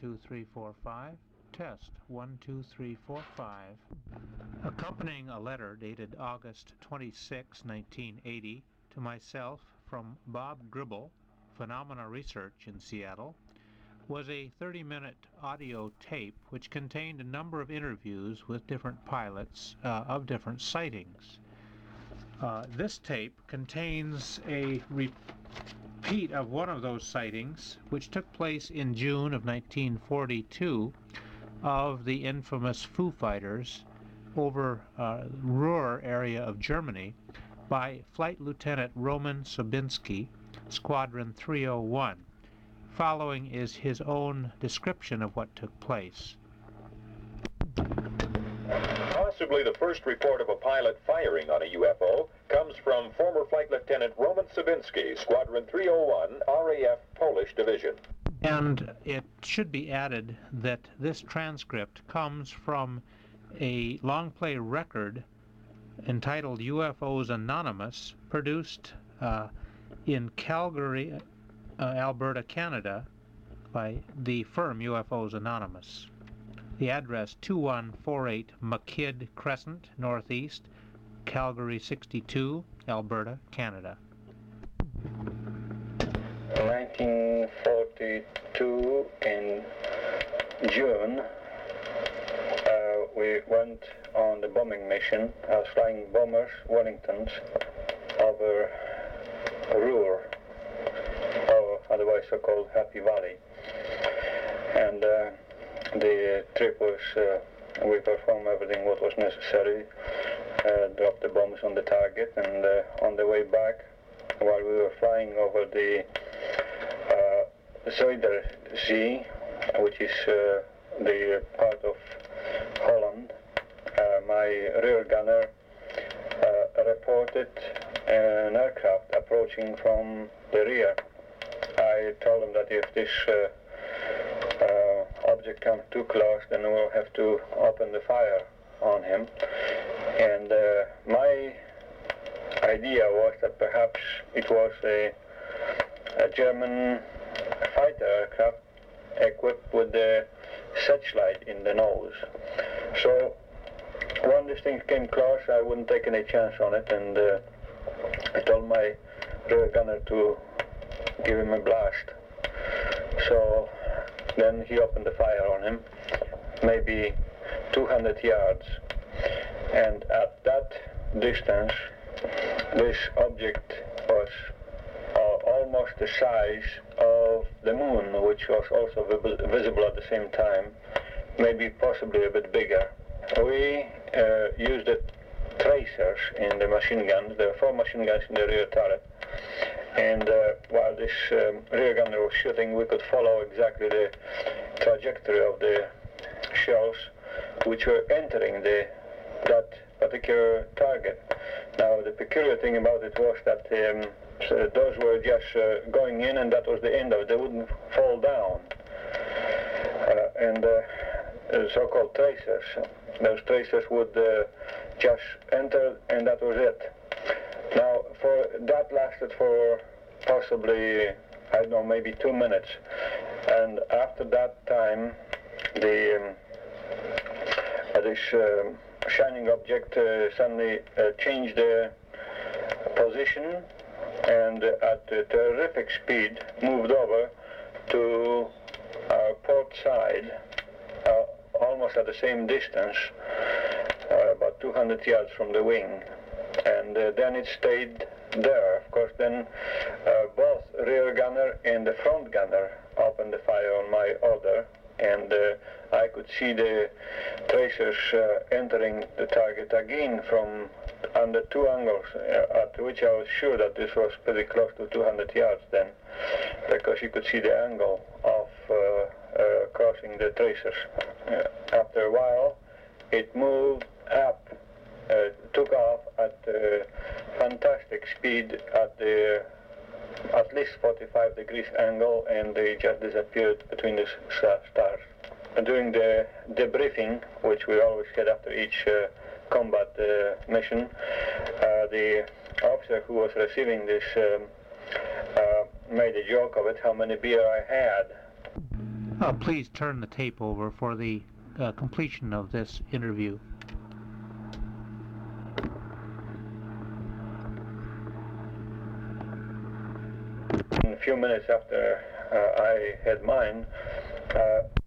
2, 3, 4, 5. Test 1, 2, 3, 4, 5. Accompanying a letter dated August 26, 1980, to myself from Bob Gribble, Phenomena Research in Seattle, was a 30-minute audio tape which contained a number of interviews with different pilots of different sightings. This tape contains a repeat of one of those sightings, which took place in June of 1942 of the infamous Foo Fighters over Ruhr area of Germany by Flight Lieutenant Roman Sobinski, Squadron 301. Following is his own description of what took place. Possibly the first report of a pilot firing on a UFO comes from former Flight Lieutenant Roman Sobinski, Squadron 301, RAF Polish Division. And it should be added that this transcript comes from a long-play record entitled UFOs Anonymous, produced in Calgary, Alberta, Canada, by the firm UFOs Anonymous. The address 2148 McKidd Crescent, Northeast, Calgary 62, Alberta, Canada. 1942 in June, we went on the bombing mission. I was flying bombers, Wellingtons, over Ruhr, or otherwise so-called Happy Valley. And the trip was, we performed everything what was necessary, dropped the bombs on the target, and on the way back, while we were flying over the Zuiderzee, which is the part of Holland, my rear gunner reported an aircraft approaching from the rear. I told him that if this object comes too close, then we'll have to open the fire on him. And my idea was that perhaps it was a German fighter aircraft equipped with the searchlight in the nose. So when this thing came close, I wouldn't take any chance on it, and I told my rear gunner to give him a blast. So then he opened the fire on him, maybe 200 yards, and at that distance this object was almost the size of the moon, which was also visible at the same time, maybe possibly a bit bigger. We used the tracers in the machine guns. There were 4 machine guns in the rear turret, and while this rear gunner was shooting, we could follow exactly the trajectory of the shells which were entering that particular target. Now the peculiar thing about it was that so those were just going in, and that was the end of it. They wouldn't fall down. And so-called tracers, those tracers would just enter, and that was it. Now, that lasted for possibly, I don't know, maybe 2 minutes. And after that time, this shining object suddenly changed the position, and at a terrific speed moved over to our port side, almost at the same distance, about 200 yards from the wing. And then it stayed there. Of course, then both rear gunner and the front gunner opened the fire on my order, and I could see the tracers entering the target again from under 2 angles, at which I was sure that this was pretty close to 200 yards then, because you could see the angle of crossing the tracers. After a while, it moved up, took off at fantastic speed at least 45 degrees angle, and they just disappeared between the stars. During the debriefing, which we always had after each combat mission, the officer who was receiving this made a joke of it, how many beer I had. Please turn the tape over for the completion of this interview. A few minutes after I had mine,